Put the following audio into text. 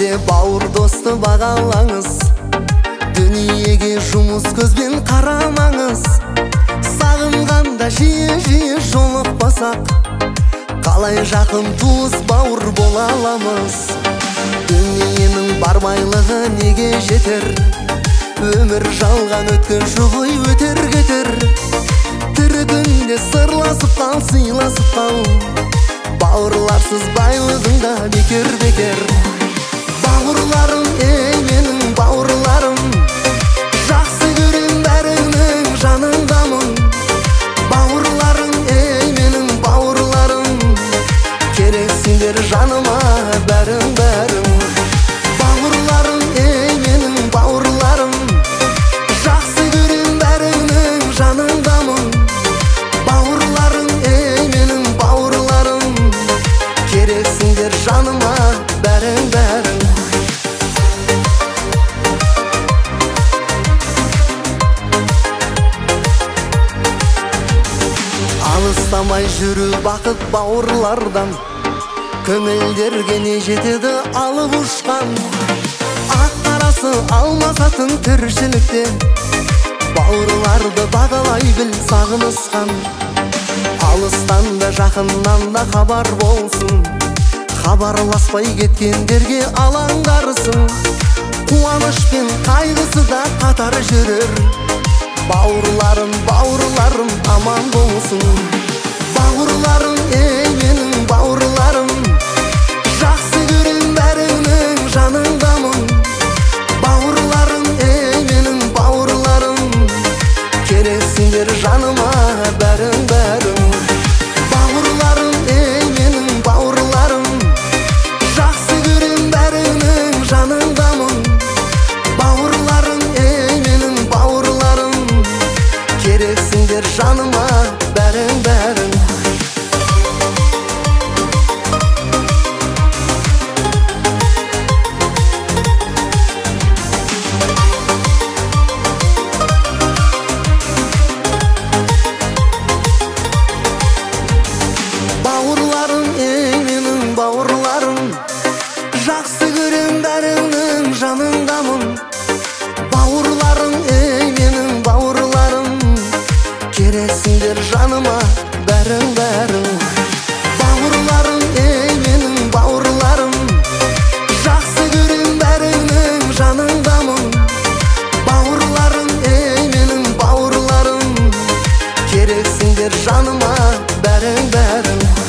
де бауыр досты бағалаңыз. Дүниеге жұмыс көзбен қарамаңыз. Сағынғанда жиі жолықпасақ, қалай жақын туыс бауыр бола аламыз. Дүниенің бар байлығы неге жетер? Өмір жалған өткінші ғой, өтер кетер. Тірі күнде сырласып қал, сыйласып қал. Бауырларсыз байлығың да бекер. Бауырларым, ей менің бауырларым, жақсы көрем бәріңнің жаныңдамын. Бауырларым, ей менің бауырларым, керексіңдер жаныма бәрің. Бауырларым, ей менің бауырларым, жақсы көрем бәріңнің жаныңдамын. Бауырларым, ей менің бауырларым, керексіңдер жаныма бәрің. Алыстамай жүру бақыт бауырлардан, көңілдерге не жетеді алып ұшқан. Ақ қарасы алмасатын тіршілікте, бауырларды бағалай біл сағынысқан. Алыстан да жақыннан да хабар болсын, хабарласпай кеткендерге алаңдарсың. Қуаныш пен қайғысы да қатар жүрер. Бауырларым, бауырларым аман болсын. Бауырларым, ей менің бауырларым, жақсы көрем бәріңнің жаныңдамын. Бауырларым, ей менің бауырларым, керексіңдер жаныма бәрің. Бауырларым, ей менің бауырларым, жақсы көрем бәріңнің жаныңдамын. Бауырларым, ей менің бауырларым, керексіңдер жаныма бәрің. Бауырларым, ей менің бауырларым, жақсы көрем бәріңнің жаныңдамын. Бауырларым, ей менің бауырларым, керексіңдер жаныма бәрің. Бауырларым, ей менің бауырларым, жақсы көрем бәріңнің жаныңдамын. Бауырларым, ей менің бауырларым, керексіңдер жаныма бәрің.